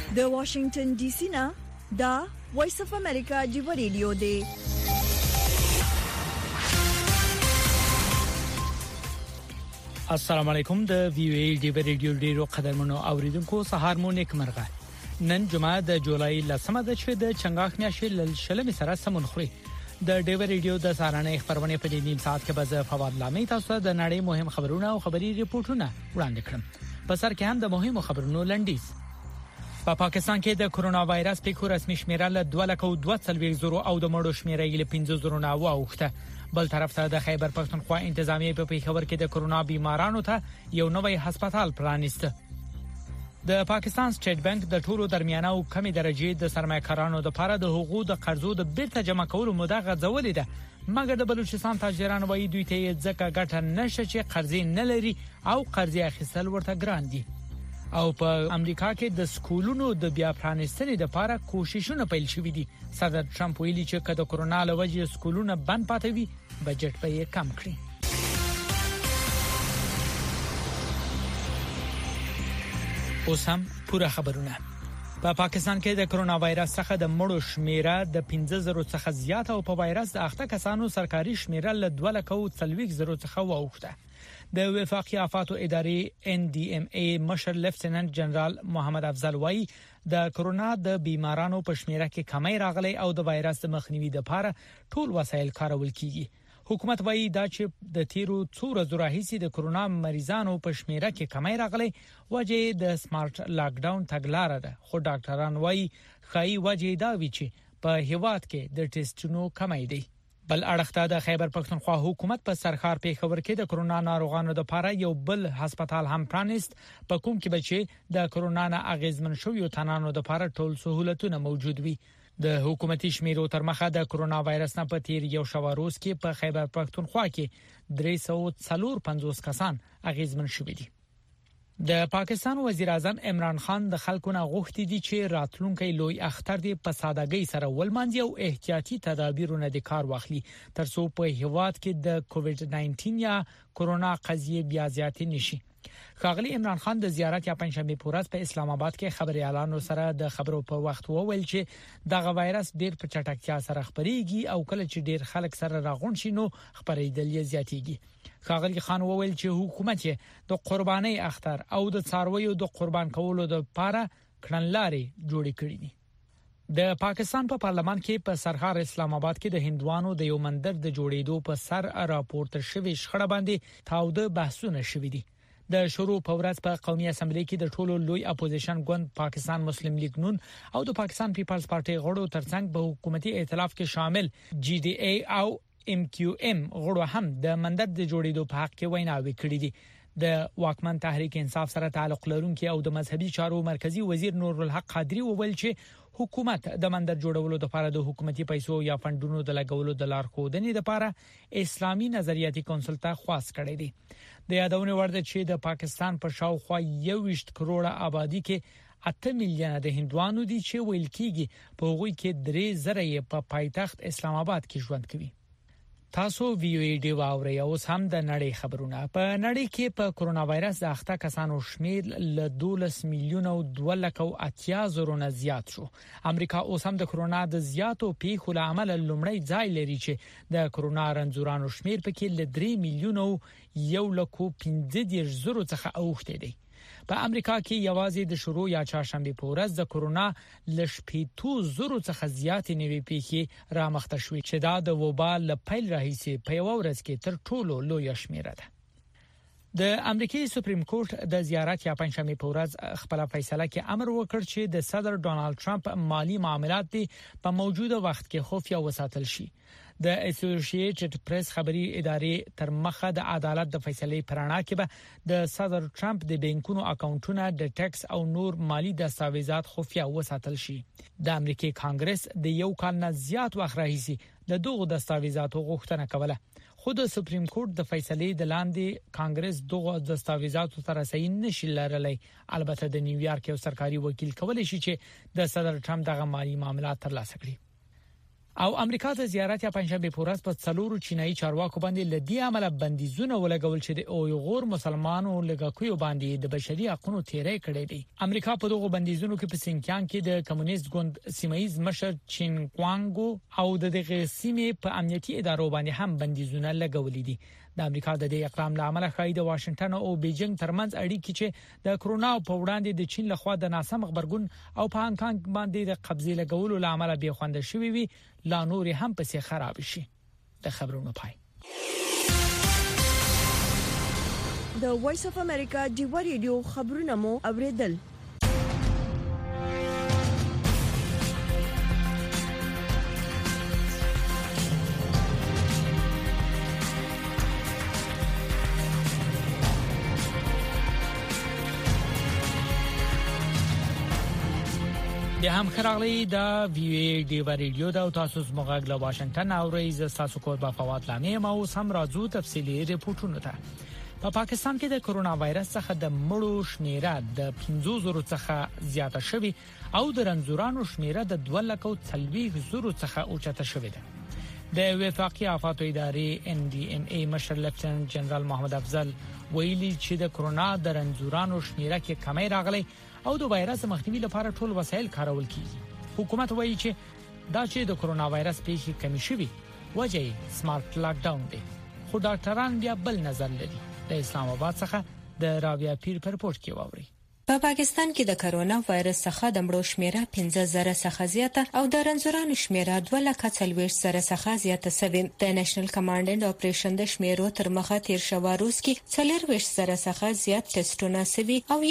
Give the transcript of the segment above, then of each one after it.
د واشنگټن ډي سي نه دا وایس اف امریکا دی ریډیو دی. السلام علیکم. د وی او ای دی ریډیو ډیرو قدرمنو اوریدونکو سهار مو نیک مرغه. نن جمعه د جولای لسمه د چې د چنګاخ میاشتې لشلمې سره سمون خوري. د ډیو ریډیو د سارانه خبرونه په دې نیم ساعت کې به فواد لامي تاسو د نړۍ مهم خبرونه او خبري ریپورتونه وړاندې کړم. په سر کې هم د مهمو خبرونو لنډیز. په پاکستان کې د کرونا وایرس پیښو رسمي شمیره له 2,42,000 او د مړو شمیره له 15,000 نه واوښته. بل طرف ته د خیبر پختونخوا انتظامیه په پیښور کې د کرونا بیمارانو ته یو نوی هسپتال پرانیسته. د پاکستان سټیټ بانک د ټولو درمیانه او کمی درجه د سرمایه‌کارانو لپاره د حقوقو د قرضو د بیرته جمع کولو موده غځولې ده. مګر د بلوچستان تاجران وایي دوی ته ځکه ګټه نشي چې قرضې نه لري او قرضې اخیستل ورته ګران دي. او په امریکا کې د سکولونو د بیا پرانیستنې لپاره کوششونه پیل شوې دي. صدر ټرمپ ویلي چې کله کرونا له وجې سکولونه بند پاتې وي بجټ به یې کم کړي. اوس هم پوره خبرونه. په پاکستان کې د کرونا وایرس څخه د مړو شمیره د 15,000 څخه زیات او په وایرس د اخته کسانو سرکاري شمیره له 2,40,000 څخه واوښته. د وفاقي آفاتو ادارې NDMA مشر لیفټیننټ جنرال محمد افضل وایي د کرونا د بیمارانو په شمیره کې کمی راغلی او د وایرس د مخنیوي لپاره ټول وسایل کارول کیږي. حکومت وایي دا چې د تیرو څو ورځو راهیسې د کرونا مریضانو په شمیره کې کمی راغلی وجه د سمارټ لاک ډاون تګلارې ده. خو ډاکټران وایي خایي وجه دا وی چې په هیواد کې د ټیسټونو کمی دی. بل اړخته د خیبر پختونخوا حکومت په سرخار پیښور کې د کرونا ناروغانو لپاره یو بل هسپتال هم پرانیست په کوم کې بچي د کرونا نه اغیزمن شویو تنانو لپاره ټول سہولتونه موجود وي. د حکومتي شمیرو تر مخه د کرونا وایرس نه په تیر یو شواروز کې په خیبر پختونخوا کې 354 کسان اغیزمن شوي دي. د پاکستان وزیر اعظم عمران خان د خلکو نه غوښتي دي چې راتلونکي لوی اختر دی په سادهګۍ سره ولمانځي او احتیاطي تدابیرونه د کار واخلي ترڅو په هیواد کې د کووډ 19 یا کرونا قضیه بیا زیاتې نشي. ښاغلی عمران خان د زیارت یا پنځشنبه په ورځ په اسلام آباد کې خبريالانو سره د خبرو په وخت وویل چې دغه وایرس ډیر په چټکتیا سره خپريږي او کله چې ډیر خلک سره راغون شي نو خپرېدل یې زیاتېږي. ښاغلی خان وویل چې حکومت د قرباني اختر او د څارویو د قربان کولو لپاره کړنلارې جوړې کړې دي. د پاکستان په پارلمان کې په سرحد اسلام آباد کې د هندوانو د یو مندر د جوړېدو په سر راپورته شوی شخړه باندې تاوده بحثونه شوي دي. د شروع په ورځ په قومي اسمبلی کې د ټولو لوی اپوزیشن ګوند پاکستان مسلم لیگ نون او د پاکستان پیپلز پارټي غړو ترڅنګ په حکومتي ائتلاف کې شامل GDA او MQM غړو هم د مندر د جوړېدو په حق کې ویناوي کړې دي. د واکمن تحریک انصاف سره تعلق لرونکي او د مذهبي چارو مرکزی وزیر نور الحق قادری وویل چې حکومت د مندر جوړولو لپاره د حکومتي پیسو یا فندونو د لګولو د لارښودنې لپاره اسلامي نظریاتي کونسل ته خواست کړی دی. د یادونه ورده چې د پاکستان په شاوخوا 21 کروڑه آبادی کې 8 میلیونه د هندوانو دي چې ویل کېږي په هغوی کې 3,000 په پایتخت اسلام آباد کې ژوند کوي. تاسو وی او ای ډی واوري اوس هم د نړۍ خبرونه. په نړۍ کې په کرونا وایرس د اخته کسانو شمیر له 12,280,000 نه زیات شو. امریکا اوس هم د کرونا د زیاتو پیښو لامل لومړی ځای لري چې د کرونا رنځورانو شمیر پکې له 3,115,000 څخه اوښته دی. په امریکا کې یوازې د شروع یا چهارشنبه په ورځ د کرونا لشپېتو څخه زیات نوې پیښې را مخته شوې چې دا د وبا له پیل راهیسې په یو ورځ کې تر ټولو لوی شمیره ده. د امریکای سپریم کورټ د زیارت یا پنځشنبه په ورځ خپل فیصله کې امر وکړ چې د صدر ډونالد ټرمپ مالی معاملات په موجوده وخت کې خفیه وساتل شي. د اسوسییټډ پریس خبري ادارې تر مخه د عدالت د فیصلې پرانا کې به د صدر ټرمپ د بانکونو اکاونټونه د ټیکس او نور مالی دستاویزات خفیه وساتل شي. د امریکای کانګرس د یو کال نه زیات وخت راهیسي د دغو دستاویزاتو غوښتنه کوله. خو د سپریم کورټ د فیصلې د لاندې کانګرس دغه دستاویزاتو تر رسېدل نشي لرلای. البته د نیویارک یو سرکاري وکیل کولای شي چې د صدر ټرمپ دغه مالی معاملات ترلاسه کړي. او امریکا ته زیارت یا پنځشنبه پورس په څلورو چینایي چارواکو باندې لدی عمله بندیزونه ولګول چې د اویغور مسلمانانو لګاکوي باندې د بشري حقوقو تیری کړی دی. امریکا په دغه بندیزونو کې په سینکیان کې د کمیونیست ګوند سیمایي مشر چین کوانګو او د دغه سیمې په امنیتي ادارو باندې هم بندیزونه لګولې دي. د امریکا د دې اقدام له امله ښایي د واشنگټن او بیجینګ ترمنځ اړیکې چې د کرونا په وړاندې د چین لخوا د ناسم خبرګون او په هانګ کانګ باندې د قبضې لګولو له امله به خوند شوي وي لا نور هم پسې خراب شي. د خبرونو پای. د وایس اف امریکا ډیو ریډیو خبرونه مو اوریدل. د هم خراغلی د وی ډیو ریډیو د تاسو مغاګ له واشنگټن او رئیس تاسو کور په فواد لامه او سم راځو تفصیلی ریپورتونه ته. په پاکستان کې د کرونا وایرس څخه د مړو شمیره د 15,000 څخه زیاته شوې او د رنځورانو شمیره د 2,40,000 څخه اوچته شوې ده. د وفاقي آفات ادارې NDMA مشر لیفټننټ جنرال محمد افضل ویلي چې د کرونا د رنځورانو شمیره کې کمی راغلی او د وایرس مخنیوي لپاره ټول وسایل کارول کیږي. حکومت وایي چې دا چې د کرونا وایرس پیښې کمی شوي وجه سمارټ لاک ډاون دی. خو ډاکټران بیا بل نظر لري. د اسلام آباد څخه د راویا پیر پر رپورت کې واوري. په پاکستان کې د کرونا وایرس څخه د مړو شمیره 15,000 څخه زیاته او د رنځورانو شمیره 2,40,000 څخه زیاته شوه. د نېشنل کمانډ اند اپریشن د شمیرو تر مخه تیر شو روز کې 40,000 څخه زیات ټیسټونه سوي او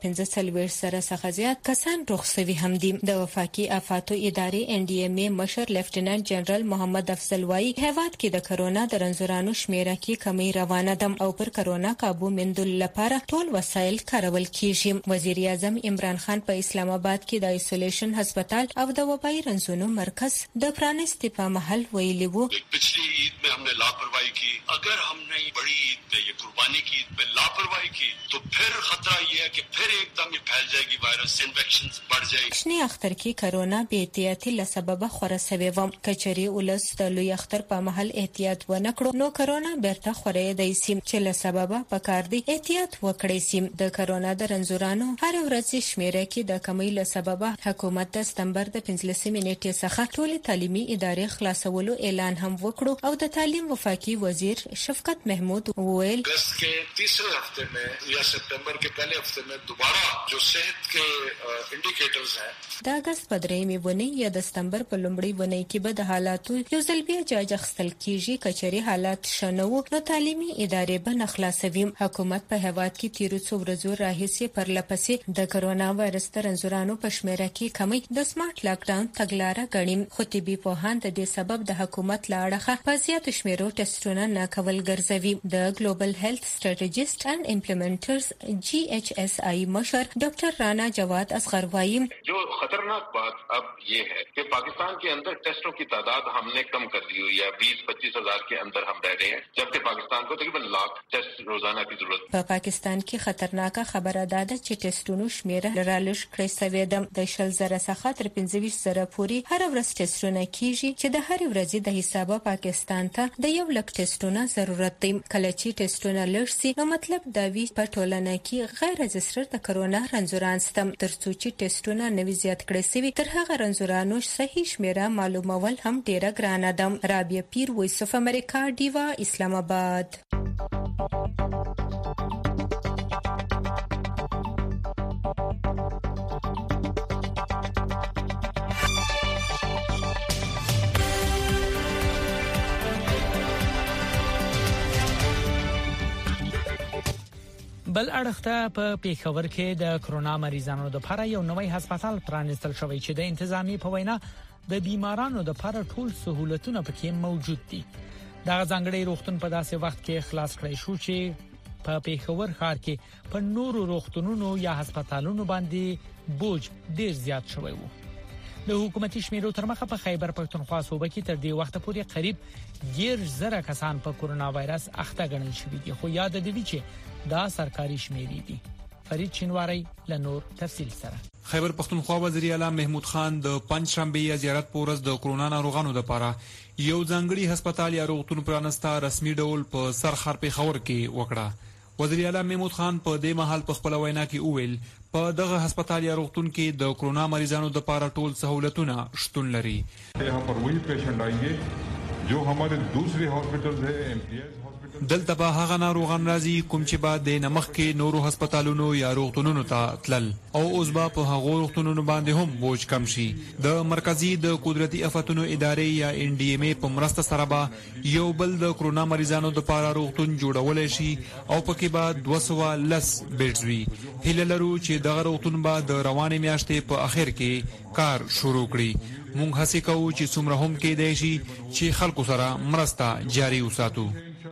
1,45,000 څخه زیات کسان روغ سوي هم دي. د وفاقي آفاتو ادارې NDMA مشر لیفټننټ جنرال محمد افضل وايي هیواد کې د کرونا د رنځورانو شمیره کې کمی روانه ده او پر کرونا قابو موندلو لپاره ټول وسایل کارول کیږي. وزیر اعظم عمران خان په اسلام آباد کې د آیسولیشن هسپتال او د وبایي رنځونو مرکز د پرانستې په محل ویلي وو पिछली ईद में हमने लापरवाही की, अगर हमने बड़ी ईद पे ये कुर्बानी की ईद पे लापरवाही की तो फिर खतरा ये है कि फिर एकदम ये फैल जाएगी, वायरस इन्फेक्शंस बढ़ जाएगी. شنی اختر کې کرونا به احتیاطي لسبب خورسوي و کچري ولس د لوی اختر په محل احتیاط و نکړو نو کرونا بیرته خورې دی سیم چې لسبب په کار دی احتیاط وکړي سیم. د کرونا د رنځورانو هر ورځ شمیره کې د کمی له سببه حکومت د سپتمبر د 15 نیټې څخه ټول تعلیمي ادارې خلاصولو اعلان هم وکړو او د تعلیم وفاقي وزیر شفقت محمود وویل अगस्त के तीसरे हफ्ते में या सितंबर के पहले हफ्ते में दोबारा जो सेहत के इंडिकेटर्स हैं د اگست په درېمې ونې یا د سپتمبر په لومړۍ ونې کې به د حالاتو یو ځل بیا جاج اخیستل کیږي. کچري حالات شنو نو تعلیمي ادارې به نخلاصوي. حکومت په هیواد کې تیر څو ورځې راهیسې پر لپسې د کرونا وایرس د رنځورانو په شمیره کې کمی د سمارټ لاک ډاون تګلارې غړي. خو طبي پوهان د دې سبب د حکومت لاړه په زیات شمیرو ټیسټونه نه کول ګرځوي. د ګلوبل هیلث سټریټیجیسټ اینڈ امپلیمنټرز GHSI مشر ډاکټر رانا جواد اصغر وايي जो खतरनाक बात अब ये है कि पाकिस्तान के अंदर टेस्टों की तादाद हमने कम कर दी हुई है. 20-25 हजार के अंदर हम रह रहे हैं जबकि पाकिस्तान को तकरीबन लाख टेस्ट रोजाना की जरूरत. په پاکستان کې خطرناک خبره ده چې ټیسټونو شمیره رالش کړی سوی ده. د 10,000 څخه تر 25,000 پورې هر ورځ ټیسټونه کیږي چې د هر ورځې د حسابه پاکستان ته د 1,00,000 ټیسټونه ضرورت دی. کله چې ټیسټونه لږ نو مطلب دا وی په ټولنه کې غیر رجستر د کرونا رنځوران ستم ترڅو چې ټیسټونه نوي زیات کړی سوي تر هغه رنځورانو صحیح شمیره معلومول هم ډیره ګرانه ده. رابعه پیر وایس اف امریکا ډیوا اسلام آباد. بل اړخته په پیښور کې د کرونا مریضانو لپاره یو نوی هسپتال پرانستل شوی چې د انتظامی په وینا د بیمارانو لپاره ټول سہولتونه پکې موجود دي. دا ځانګړی روغتون په داسې وخت کې خلاص کړی شو چې په پیښور ښار کې په نورو روغتونونو یا هسپتالونو باندې بوج ډیر زیات شوی وو. د حکومتي شمیرو تر مخه په خیبر پښتونخوا صوبه کې تر دې وخت پورې قریب 10,000 کسان په کرونا وایرس اخته ګڼل شوي دي. خو یاد دي چې دا سرکاري شمیرې دي. فرید شینواری له نور تفصیل سره. خیبر پختونخوا وزیر اعلی محمود خان د پنځشنبه زیارت پورز د کرونا ناروغانو لپاره یو ځانګړي هسپتال یا روغتون پرانستا رسمي ډول په سرخر پیښور کې وکړه. وزیر اعلی محمود خان په دې مهال په خپل وینا کې وویل په دغه هسپتال یا روغتون کې د کرونا مریضانو لپاره ټول سہولتونه شتون لري. यहाँ पर वही पेशेंट आएंगे जो हमारे दूसरे हॉस्पिटल है एमटीएस دلته به هغه ناروغان راځي کوم چې بعد د نمخ کې نورو هسپتالونو یا روغتونونو ته تلل او اوس به په هغو روغتونونو باندې هم بوج کم شي. د مرکزی د قدرتي آفاتونو ادارې یا ان ډي ام ای په مرسته سره به یو بل د کرونا مریضانو لپاره روغتون جوړول شي او پکې به 210 بیډز وي. هیله لرو چې دغه روغتون به د روانې میاشتې په اخر کې کار شروع کړي. مونږ هڅه کوو چې څومره هم کېدای شي چې خلکو سره مرسته جاري وساتو.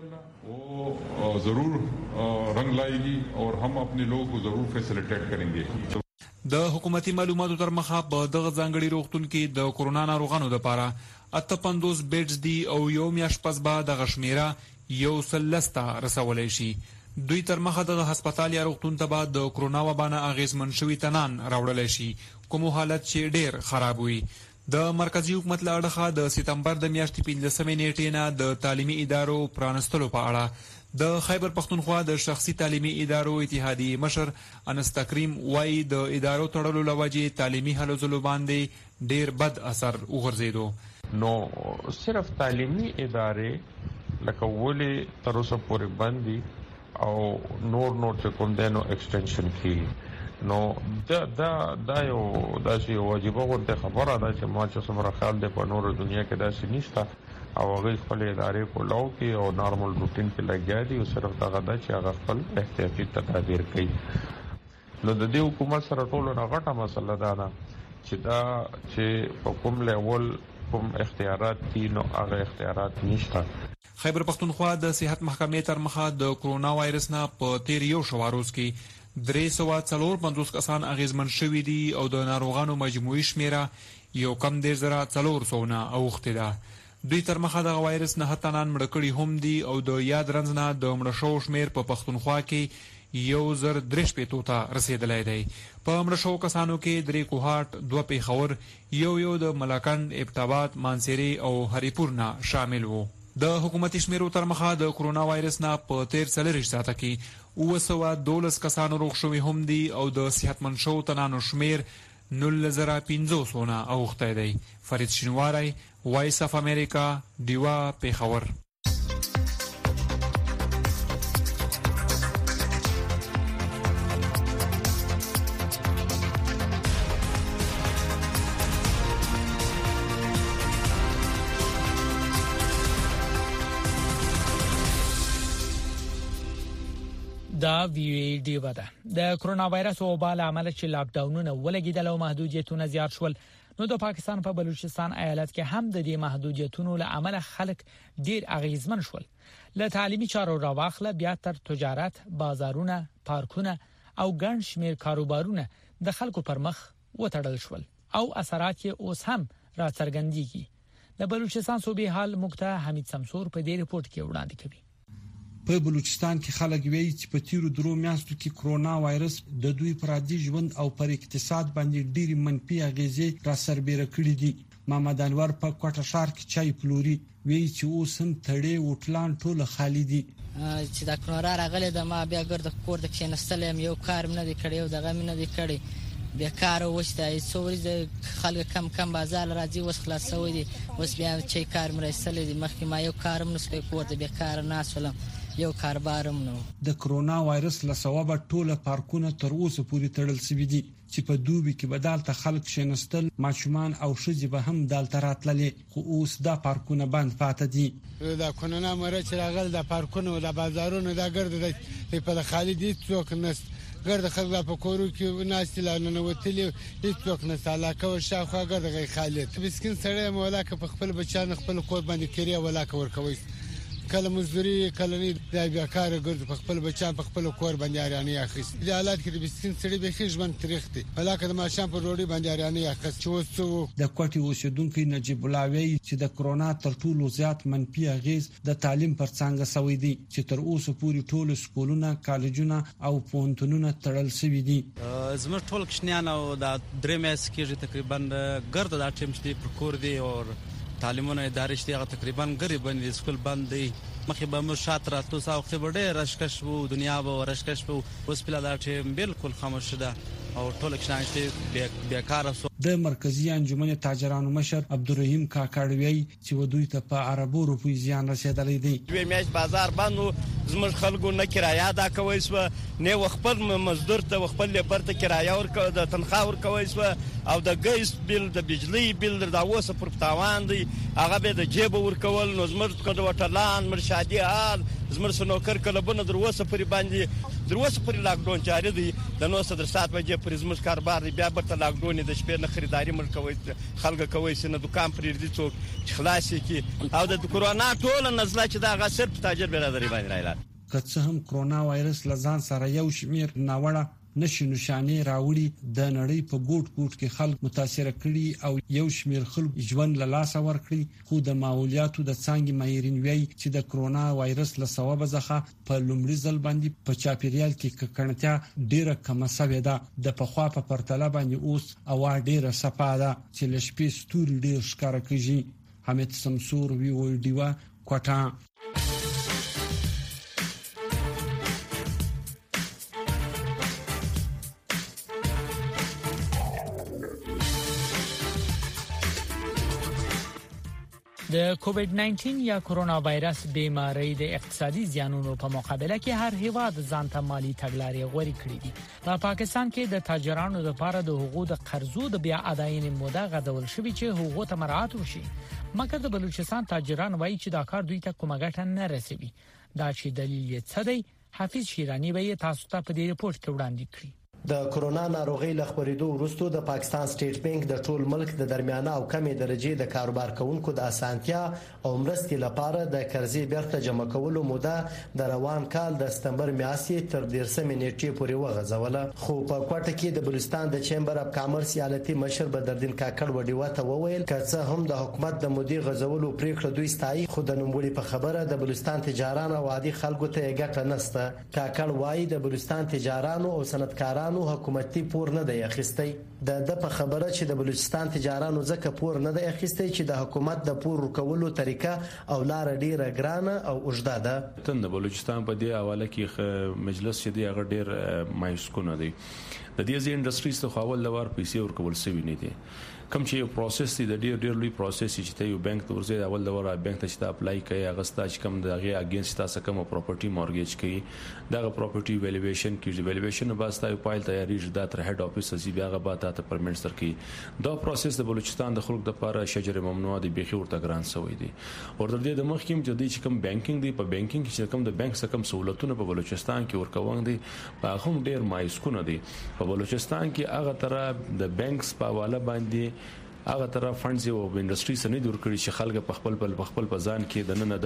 ضرور رنگ لائے اور ہم اپنے لوگوں کو ضرور فیسیلیٹیٹ کریں گے. د حکومتي معلوماتو تر مخه په دغه ځانګړي روغتون کې د کرونا ناروغانو لپاره 58 بیډز دي او یو میاشت پس به د غشمیره یو سلسته رسولای شي. دوی تر مخه د هسپتال یا روغتون ته بعد د کرونا وبانه اغیزمن شوی تنان راوړل شي کوم حالت چې ډیر خراب وي. د مرکزی حکومت له اړخه د سپتمبر د میاشتې 15 نیټې نه د تعلیمي ادارو پرانستلو په اړه د خیبر پختونخوا د شخصي تعلیمي ادارو اتحادیه مشر انس تکریم وايي د ادارو تړلو لوجې تعلیمي هلو ځلو باندې ډیر بد اثر وغورځیدو. نو صرف تعلیمي ادارې لکه ولې تر اوسه پورې بند دي او نور چې کوم دینو ایکسټنشن کی نو دا یو داسې واجبه غوښته خبره ده چې ما چې څومره خیال دی په نور دنیا کې داسې نشته او هغه خپل ادارې په لو کې او نارمل روټین کې لګیا دي او صرف دغه د چې هغه خپل احتیاطي تدابیر کوي. نو د دې حکومت سره ټولو نه غټه مسله ده چې په کوم لیول کوم اختیارات دي نو هغه اختیارات نشته. خیبر پختونخوا د صحت محکمې تر مخه د کرونا وایرس نه په تیر یو شواروز کې 354 کسان اغیزمن شوي دي او د ناروغانو مجموعي شمیره یو کم 10400 اوخته ده. دوی تر مخه د وایرس نه هتنان مړ کړي هم دي او د یاد رنځ نه د مړ شو شمیر په پختونخوا کې 1,350 ته رسیدلی دی. په مړ شو کسانو کې 3 کوهاټ 2 پیښور یو د ملاکنډ ابټاباد مانسيري او هریپور نه شامل وو. د حکومتي شمیرو تر مخه د کرونا وایرس نه په 13 ساعته کې 912 کسانو روغ شوي هم دي او د صحتمند شو تنانو شمیر 9500 اوخته دی. فرید شینواری وایس اف امریکا دیوا پیښور. دا وی ډیو ده د کرونا وایرس او بال عمل چې لاک ډاونونه ولګیدل او محدودیتونه زیات شول نو د پاکستان په بلوچستان ایالت کې هم د دې محدودیتونو له عمل خلک ډیر اغیزمن شول. له تعلیمي چارو راواخله بیا تر تجارت، بازارونه، پارکونه او ګڼ شمیر کاروبارونه د خلکو پر مخ وتړل شول او اثرات یې اوس هم راڅرګندېږي. د بلوچستان صوبې حال مقته حمید سمسور په دې رپورت کې وړاندې کوي. په بلوچستان کې خلک وایي چې په تیرو درو میاشتو کې کرونا وایرس د دوی پر عادي ژوند او پر اقتصاد باندې ډېری منفي اغیزې را سربېره کړې دي. محمد انور په کوټه ښار کې چای پلوري وایي چې اوس هم تړې وټلان ټول خالی دي. چې دا کرونا راغله د ما بیا ګرځ کور د کښینستلم یو کار نه دی کړی او دغه نه دی کړی بیکار وشته څوري خلک کم بازار راځي وس خلاصوي دي وس بیا چې کار مرسل دي مخکې ما یو کارم نسوي کور د بیکار نه سلام یو کاربارم نو. د کرونا وایرس له سببه ټول پارکونه تر اوسه پورې تړل شوي دي چې په دوبي کې بدالته خلک شینستل ماشومان او ښځې به هم دالته راتللې خو اوس دا پارکونه بند پاتې دي. دا کرونا مرچ راغل د پارکونو او د بازارونو دا ګرځي په خالي دي څوک نست ګرد خلک په کورو کې ناشتي لانه وتلی هیڅوک نه سالاکه او شاخه ګرد غي خالي بسکین سره مولا که په خپل بچان خپل کور باندې کړی ولا که ورکوي کله مزدوري کله نه دا بیکاره ګرځي په خپل بچان په خپل کور باندې اړانه اخیست د حالات کې د بسکین سړي به خېژ من تریختي علاقه د ماشام په روړي باندې اړانه اخیست چې وڅو د کوټي اوسیدونکو نجیب الله وی چې د کرونا تر ټولو زیات منفي اغیز د تعلیم پر څنګه سوي دي چې تر اوسه پورې ټول سکولونه کالجونه او پوهنتونونه تړل شوي دي زموږ ټول کښنیان او د درې میاشتې کېږي تقریبا ګرد دا ټیم چې پر کور دی او تعلیمونه ادارې شته هغه تقریبا ګری باندې سکول بند دی مخې به مو شاته راتلو ساو خو ډېر رشکش وو دنیا به رشکش وو اوس په دا ټیم بالکل خاموش ده او ټول کښنان چې بیکاره سو د مرکزی انجمن تاجرانو مشر عبدالرحیم کاکړوی چې ودوی ته په عربو روپی زیان رسیدلی دی دوی میاش بازار باندې زموږ خلکو نه کرایه دا کوي سو نه خپل مزدور ته خپل لیبر ته کرایه ورکو د تنخواه ورکوي سو او د ګیس بیل د بجلی بیل د اوسه پر تاوان دی هغه به د جیب ورکول نو زموږ کډه وټلان مرشادي حال زموږ سنوکر کلبونه دروسه پر باندې دروسه پر لاک ډاون جاری دی د 9 ساعت بجې پر زموږ کاروبار بیا برته لاک ډاون د شپې نه خریداري مل کوي خلک کوي سینه دکان پر دې څوک خلاصي کی او د کرونا ټول نزله چې دا غسر تاجر برادری باندې راځي که څه هم کرونا وایرس لزان سره یو شمیر ناوړه نشانه راوړي د نړۍ په ګوټ ګوټ کې خلک متاثر کړي او یو شمیر خلک ژوند له لاس ورکړي خو د ماحولیاتو د څنګه ماهرین وایي چې د کرونا وایرس له سبب ځخه په لومړي ځل باندې په چاپیریال کې ککړتیا ډیره کم شوې ده د پخوا په پرتله باندې اوس اوا ډیره صفا ده چې لشپې ستوري ډیر ښکارا کوي حمید سمسور وی ډیوا کوټا د کووډ 19 یا کرونا وایرس بیماری د اقتصادي زیانونو په مقابله کې هر هیواد ځانته مالی تګلارې غوړي کړې دي. په پاکستان کې د تاجرانو لپاره د حقوقو د قرضو د بیا اداینې موده غدول شوې چې حقوق ته مراعات وشي. مګر د بلوچستان تاجران وایي چې دا کار دوی ته کومه ګټه نه رسوي. دا چې دلیل یې څه دی؟ حافظ شیرانی به تاسو ته په دې ریپورت کې وړاندې کړی. د کرونا ناروغي له خبرېدو وروسته د پاکستان سټیټ بانک د ټول ملک د درمیانه او کمې درجه د کاروبار کوونکو د اسانتیا او مرستې لپاره د قرضې بیرته جمع کولو موده د روان کال د سپتمبر میاشتې تر 13 نیټې پورې وغځوله. خو په کوټه کې د بلوچستان د چیمبر اف کامرس ایالتي مشر بدردین کاکړ وډیوا ته وویل که څه هم د حکومت د مودي غځولو پریکړه دوی ستایي خو د نوموړي په خبره د بلوچستان تجاران او عادي خلکو ته ګټه نشته. کاکړ وایي د بلوچستان تجارانو او صنعتکارانو حکومتي پور نه دی اخیستی. د په خبره چې د بلوچستان تجارانو ځکه پور نه دی اخیستی چې د حکومت د پور ورکولو طریقه او لار ډیره ګرانه او اوږده ده. د بلوچستان په دې حواله کې مجلس چې دی هغه ډیر مایوس کونه دی. د دې انډستریز ته خپل لور پیسې ورکول سوي نه دي. کوم چې یو پروسس دی د ډیر لوی پروسس چې ته یو بانک ته ورځي اول لور بانک ته چې اپلای کوي هغه ستاسو کوم دغه اگینست تاسو کوم پراپرټي مورګیج کوي دغه پراپرټي ویلیویشن کیږي. ویلیویشن باستا یو فایل تیاری جدا تر هډ افیس ازي بیا غبا ته پرمنټ سر کی. دا پروسس د بلوچستان د خلکو د لپاره شجر ممنوع دی بيخي ورته ګران سوی دی. اور د دې د مخکیم چې د کوم بانکینګ دی په بانکینګ چې کوم د بانک څخه کوم سہولتونه په بلوچستان کې ورکوون دي په هم ډیر مایسکونه دي. په بلوچستان کې هغه تر د بانکس په حواله باندې هغه طرف فندز او انډستری سره نه دور کړی چې خلک په خپل ځان کې د نن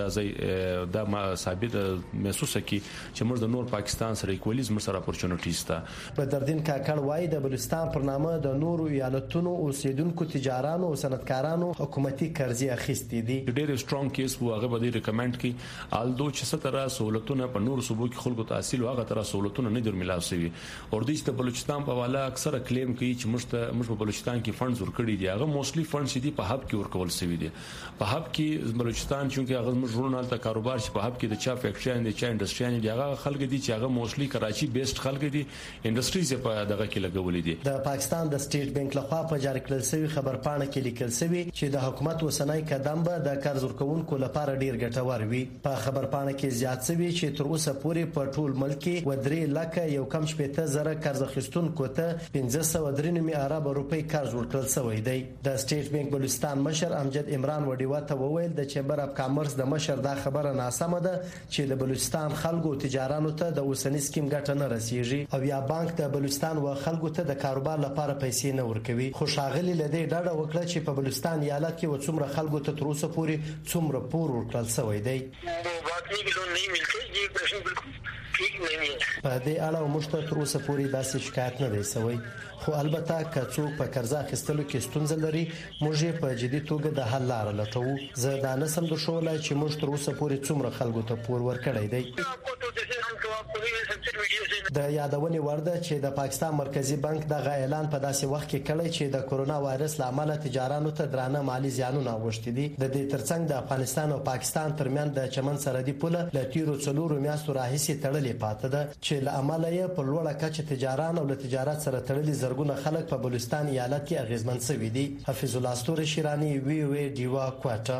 د ما ثابت محسوسه کی چې موږ د نور پاکستان سره ایکوالیزم سره اپورچونټیز ته. بدردین کاکړ وایي د بلوچستان پر نامه د نورو ایالتونو اوسیدونکو تجارانو او صنعتکارانو حکومتي قرضې اخیستې دي. ډېر سترونګ کیس وو هغه به ریکمند کی الدو چې ستره سہولتونه په نور صوبو کې خلکو تحصیل او هغه تر سہولتونه نه در ملاو شوی. اور د بلوچستان په حواله اکثره کلیم کوي چې موږ په بلوچستان کې فندز ورکړي دي. موستلی فند چې دی په هب کې ورکول شوی دی. په هب کې بلوچستان چې هغه مجرونال ته کاروبار چې په هب کې د چا فیکټری دي چا انډستری دي هغه خلک دي چې هغه موستلی کراچي بیسډ خلک دي انډستریز په دغه کې لګولې دي. د پاکستان د سټیټ بانک لخوا په جاری کړل شوی خبرپاڼه کې لیکل شوی چې د حکومت وسنۍ قدم به د قرض ورکوونکو لپاره ډیر ګټور وي. په خبرپاڼه کې زیات شوی چې تر اوسه پورې په ټول ملک کې ودرې لکه یو کم شپېته زره قرض اخیستونکو ته 1593 ارب روپۍ قرض ورکړل شوی دی. د سټیټ بانک بلوچستان مشر امجد عمران وډیوا ته وویل د چیمبر اف کامرس د مشر دا خبره ناسمه ده چې د بلوچستان خلکو تجارانو ته د اوسنی سکیم ګټه نه رسیږي او یا بانک د بلوچستان و خلکو ته د کاروبار لپاره پیسې نه ورکوي. خو ښاغلي لدې ډاډه وکړه چې په بلوچستان ایالت کې وڅومره خلکو ته تر اوسه پورې څومره پور ورکړل شوی دی. بعد पत्नी के लोन नहीं मिलते, ये प्रश्न बिल्कुल ठीक नहीं है. په دې اړه موږ ته تر اوسه پورې داسې شکایت نه دی شوی، خو البته که څوک په قرضه اخیستلو کې ستونزه لري موږ یې په جدي توګه د حل لاره لټوو. زه دا نه سم درښولای چې موږ تر اوسه پورې څومره خلکو ته پور ورکړی دی. د یادونې وړ ده چې د پاکستان مرکزی بانک دغه اعلان په داسې وخت کې کړی چې د کورونا وایرس لامل تجارانو ته درانه مالی زیانونه اوښتي دي. د دې ترڅنګ د افغانستان او پاکستان ترمن د چمن سرحدي پوله ل تیرو 4 میاشتو راهیسې تړلې پاتې ده چې له امله یې په لوړه کچه تجاران او له تجارت سره تړلي زرګونه خلک په بلوچستان ایالت کې اغیزمن شوي دي. حفیظ الله استوري شیرانی وی وی دیوا کوټه.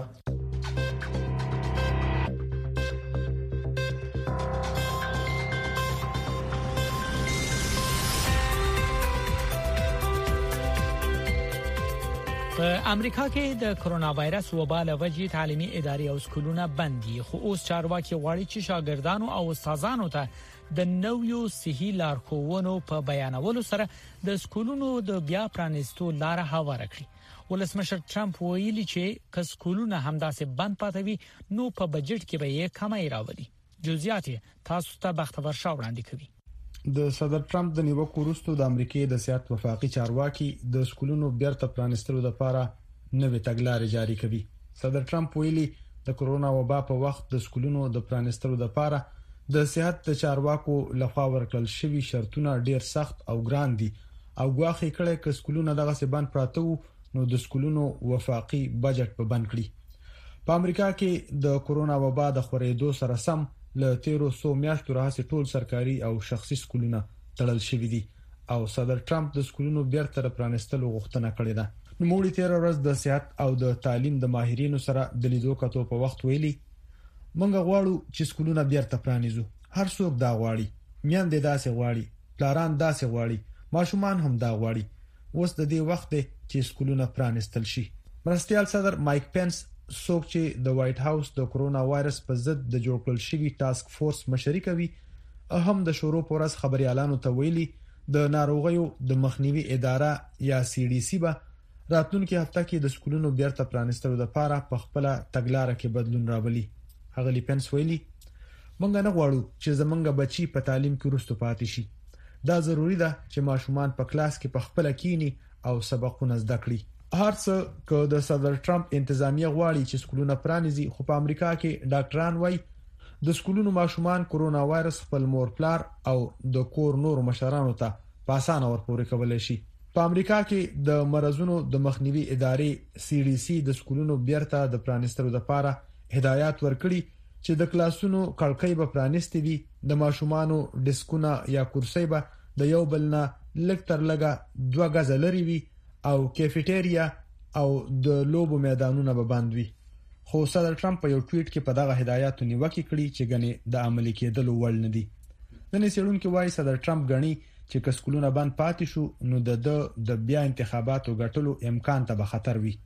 په امریکا کې د کرونا وایرس وبا له وجې تعلیمي ادارې او سکولونه بند دي، خو اوس چارواکي غواړي چې شاګردانو او استادانو ته د نویو صحي لارښوونو په بیانولو سره د سکولونو د بیا پرانیستو لار هواره کړي. ولسمشر ټرمپ ویلي چې که سکولونه همداسې بند پاتوي نو په بجټ کې به یې کمای راولي. جزئیات تاسو ته بختور شاه وړاندې کوي. د صدر ټرمپ د نیوکو وروسته د امریکای د سیاست وفاقي چارواکي د سکولونو بیرته پرانیستلو لپاره نوې تګلارې جاری کوي. صدر ټرمپ ویلي د کرونا وبا په وخت د سکولونو د پرانیستلو لپاره د سیاست د چارواکو لخوا ورکړل شوی شرطونه ډیر سخت او ګران دي او غواخي کړي چې سکولونه دغه څه بند پراته وو نو د سکولونو وفاقي بجټ په بند کړي. په امریکا کې د کرونا وبا د خورېدو سره سم له 1300 میاشتو راهیسې ټول سرکاري او شخصي سکولونه تړل شوي دي او صدر ټرمپ د سکولونو بیرته پرانیستلو غوښتنه کړې ده. نو موږ تیر ورځ د صحت او د تعلیم د ماهرینو سره د لیدو کتو په وخت ویلي موږ غواړو چې سکولونه بیرته پرانیزو. هر څوک دا غواړي، میندې داسې غواړي، پلاران داسې غواړي، ماشومان هم دا غواړي. اوس د دې وخت دی چې سکولونه پرانیستل شي. مرستيال صدر مایک پنس څوک چې د وایټ هاوس د کرونا وایرس په ضد د جوړ کړل شوی ټاسک فورس مشري کوي هم د شورو پورس خبريالانو ته ویلي د ناروغیو د مخنیوي اداره یا CDC به راتلونکي هفته کې د سکولونو بیرته پرانیستلو لپاره په خپل تګلارې کې بدلون راولي. هغه لیپنس ویلي موږ نه غواړو چې زمونږ بچي په تعلیم کې وروسته پاتې شي. دا ضروری ده چې ماشومان په کلاس کې په خپل کینی او سبقونه زده کړي. هرڅه که د صدر ټرمپ انتظامیه غواړي چې سکولونه پرانیزي، خو په امریکا کې ډاکټران وایي د سکولونو ماشومان کرونا وایرس خپل مور پلار او د کور نور مشرانو ته په اسانه ورپورې کولای شي. په امریکا کې د مرزونو د مخنیوي ادارې CDC د سکولونو بیرته د پرانیستلو لپاره هدایت ورکړي چې د کلاسونو کړکۍ به پرانیستي وي، د ماشومانو ډیسکونه یا کرسۍ به د یو بل نه لږ تر لږه 2 غزه لري وي او کیفیټریا او د لوبو میدانونه به بند وي. خو صدر ټرمپ په یو ټویټ کې په دغه هدایاتو نیوکه کړې چې غني د عملي کېدلو وړ نه دي. نن سیړونکو وايي صدر ټرمپ غني چې کسکولونه بند پاتې شو نو د بیا انتخاباتو ګټلو امکان ته به خطر وي.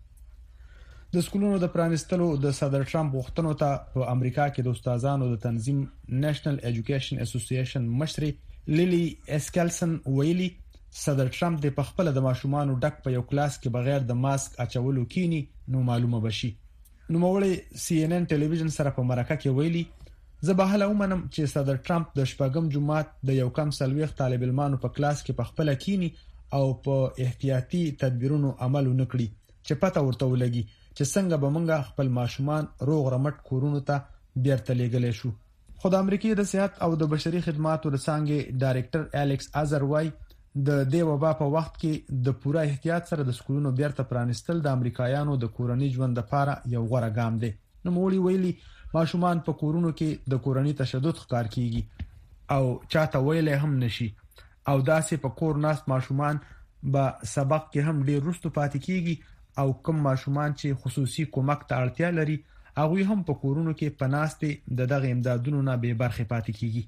د سکولونو د پرانیستلو د صدر ټرمپ غوښتنو ته په امریکا کې د استادانو د تنظیم نېشنل ایجوکیشن اسوسییشن مشري لیلی اسکلسن ویلي صدر ټرمپ د خپل د ماشومانو ډک په یو کلاس کې بغیر د ماسک اچولو کینی نو معلومه بشي. نو مولي CNN ټلویزیون سره په مرکه کې ویلي زه به هله ومنم چې صدر ټرمپ د شپږم جمعات د یو کم سلويخ طالب علمانو په کلاس کې په خپل کینی او په احتیاطي تدبیرونو عمل ونکړي چې پته ورته ولګي چې څنګه به موږ خپل ماشومان روغ رمټ کورونو ته بیرته لېږلی شو. خو د امریکای د صحت او د بشري خدماتو د څانګې ډایریکټر الیکس ازر وای د دې وبا په وخت کې د پوره احتیاط سره د سکولونو بیرته پرانیستل د امریکایانو د کورنۍ ژوند لپاره یو غوره ګام دی. نو مولي ویلي ماشومان په کورونو کې د کورنۍ تشدد ښکار کیږي او چاته ویلې هم نشي او داسې په کور ناس ماشومان به سبق کې هم ډیر رستو پاتې کیږي او کوم ماشومان چې خصوصي کومک ته اړتیا لري هغه هم په کورونو کې پناستي دغه امدادونو نه به برخه پاتې کیږي.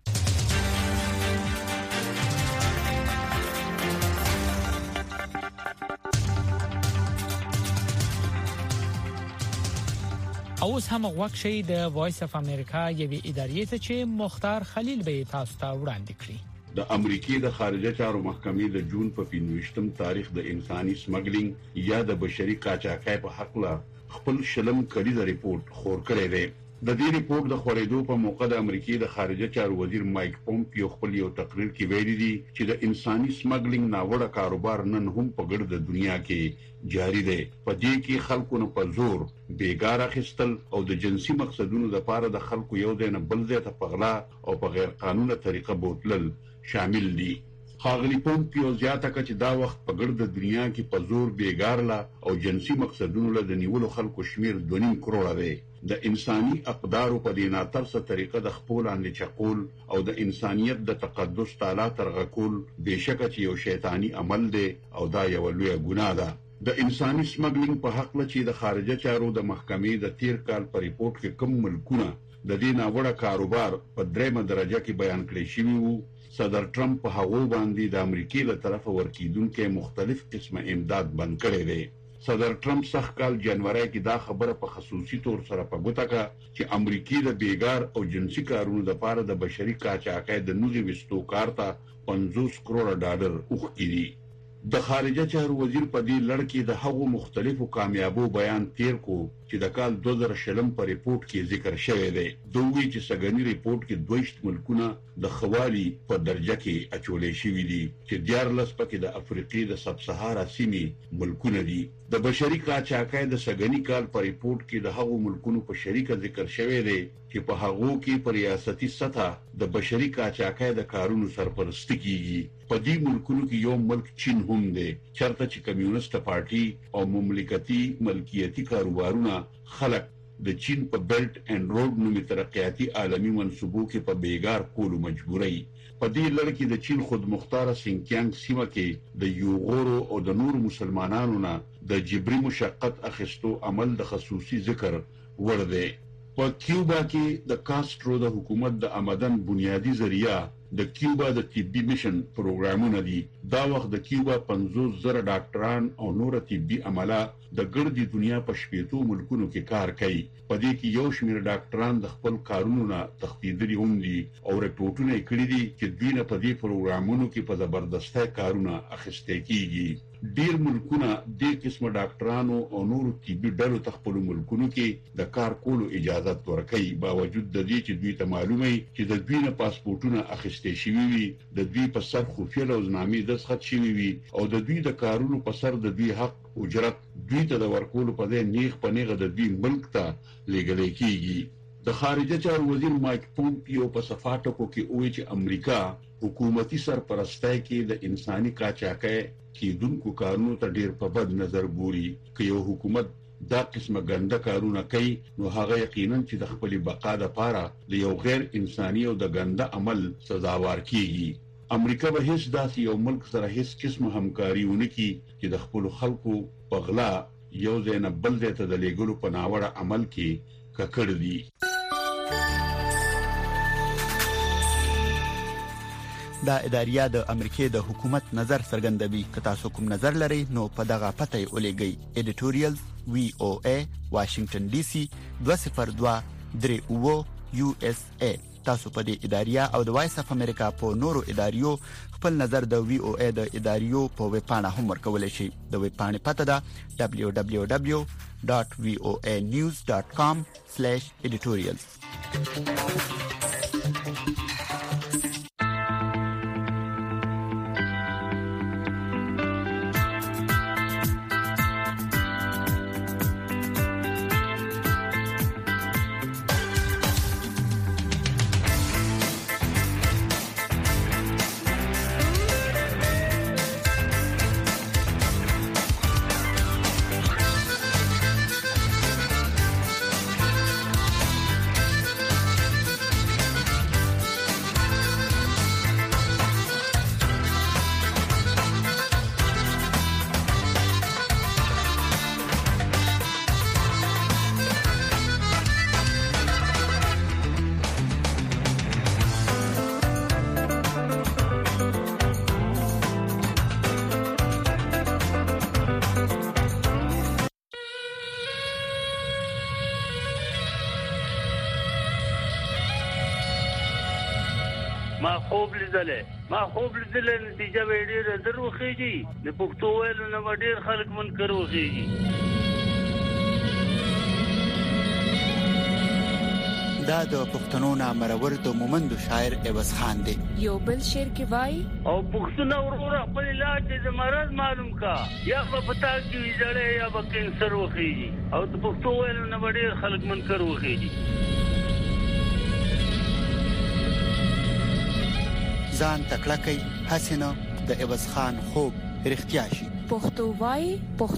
اوس هم غوښشي د وایس اف امریکا یوې ادارې ته چې مختار خلیل به تاسو ته وړاندې کړي. د امریکای د خارجه چارو محکمې د جون په 25م تاریخ د انساني سمګلینګ یا د بشري قاچاقۍ په حق له خپل شلم کلیزه ریپورت خور کړی دی. د دې ریپورت د خورېدو په موقع د امریکای د خارجه چارو وزیر مایک پومپیو خپل یو تقریر کې ویلي دي چې د انساني سمګلینګ ناوړه کاروبار نن هم په ګرد دنیا کې جاری دی. په دې کې خلکو نه په زور بیګار اخیستل او د جنسي مقصدونو لپاره د خلکو یو ځای نه بل ځای ته پغلا او په غیر قانوني طریقه بوتلل شامل دي. خاغلی پومپیو زیاته کړه چې دا وخت په ګرد دنیا کې په زور بیګار لا او جنسي مقصدونو له د نیولو خلکو شمیر 2.5 کروڑه دی. د انساني اقدارو په دې ناترسه طریقه د خپل اندې چقول او د انسانيت د تقدس تعالی ترغکول بهشکه چې یو شیطانی عمل دی او دا یو لوی ګناه ده. د انساني سمګلینګ په حق لچې د خارجه چارو د محکمې د 13 کال په ریپورت کې کوم ملکونه د دې ناوړه کاروبار په درېمه درجه کې بیان کړی شوی وو. صدر ټرمپ په هغو باندې د امریکای له طرفه ورکیدونکو مختلف قسمه امداد بند کړی دی. صدر ټرمپ سخت کال جنوري کې دا خبره په خصوصي تور سره په ګوته کړه چې امریکای د بیګار او جنسي کارونو لپاره د بشري قاچاقۍ د نوغي وستو کارته 50 کروڑ ډالر اوخکړي. د خارجه چارو وزیر په دې لړ کې د هغو مختلفو کامیابو بیان تیر کو چې د کال 2020 په ریپورت کې ذکر شوی دی. دوی چې سګنی ریپورت کې 22 ملکونه د خوالي په درجه کې اچولې شوی دي چې 14 پکې د افریقې د سب سهارا سیمې ملکونه دي. د بشري قاچاقۍ د سګنی کال په ریپورت کې د هغو ملکونو په شریکه ذکر شوی دی چې په هغو کې په ریاستي سطح د بشري قاچاقۍ د کارونو سرپرستی کیږي. په دې ملکونو کې یو ملک چین هم دی چرته چې کمیونست پارټي او مملکتي ملکیتي کاروبارونه خلک د چین په بیلټ اینڈ روډ نومي ترقیاتي عالمي منصوبو کې په بیګار کولو مجبوري. په دې لړ کې د چین خود مختار سینکیانګ سیمه کې د یوغورو او د نور مسلمانانو نه د جبري مشقت اخیستو عمل د خصوصي ذکر ور دی. په کیوبا کې د کاسترو د حکومت د آمدن بنیادی ذریعہ د کیوبا د طبي میشن پروګرامونه دي. دا وخت د کیوبا 50,000 ډاکټران او نور طبي عمله د ګردي دنیا په شپېتو ملکونو کې کار کوي. په دې کې یو شمېر ډاکټران د خپل کارونو نه تښتېدلي هم دي او رپورټونه یې کړي دي چې دوی نه په دې پروګرامونو کې په زبردسته کارونه اخیستل کیږي. ډیر ملکونه د قسمه ډاکټرانو او نورو طبي ډلو خپل ملکونو کې د کار کولو اجازه ورکړي باوجود د دې چې دوی ته معلومه چې د دوی نه پاسپورتونه اخیستل شوي وي، د دوی په سر خفیه لوزنامې دستخط شوي وي او د دوی د کارونو په سر د دوی حق اجرت دوی ته د ورکولو په ځای نیغ په نیغه د دوی ملک ته لېږل کیږي. د خارجه چارو وزیر مایک پومپیو په صفاټکو کې وایي چې امریکا حکومتي سرپرستۍ کې د انساني قاچاقۍ کیدونکو کارونو ته ډیر په بد نظر ګوري. که یو حکومت دا قسمه ګنده کارونه کوي نو هغه یقینا چې د خپل بقا لپاره د یو غیر انساني او د ګنده عمل سزاوار کیږي. امریکا به هیڅ داسې یو ملک سره هیڅ قسمه همکاري ونه کړي چې د خپل خلکو په غلا یو ځای نه بل ځای ته د لیږلو په ناوړه عمل کې ککړ دي. دا اداریه د امریکای د حکومت نظر څرګندوي. که تاسو کوم نظر لرئ نو په دغه پته ولېږئ. ایډیټوریال VOA واشنگټن ډي سي 202 USA. تاسو په دې اداریه او د وایس اف امریکا په نورو اداریو خپل نظر د VOA د اداریو په ویب پاڼه هم ورکولای شئ. د ویب پاڼې پته ده www.voanews.com/editorials. ما خوب لیدلې نتیجه به ډېره زر وخېږي. د پښتو ویلو نه به ډېر خلک منکر وخېږي. دا د پښتنو نامرور د مومند شاعر عوض خان دی. یو بل شعر کې وای او پښتون ورور خپل علاج د مرض معلوم کا یا په پتا کې ویځړې یا په کینسر وخیږي او د پښتو ویلو نه وړي خلک منکر وخیږي. ځان تکړه کوي حسنه د عوض خان خوب رښتیا شي. پښتو وای پښتو